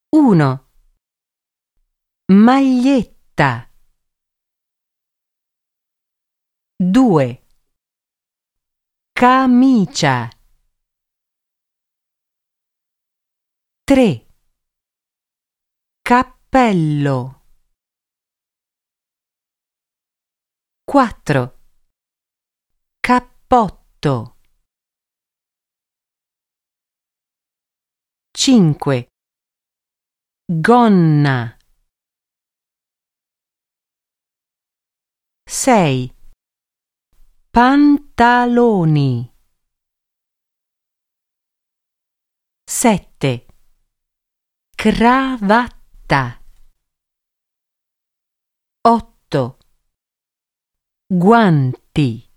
1. Maglietta. 2. Camicia. 3. Cappello. 4. Cappotto. 5. Gonna. 6. Pantaloni. 7. Cravatta. 8. Guanti.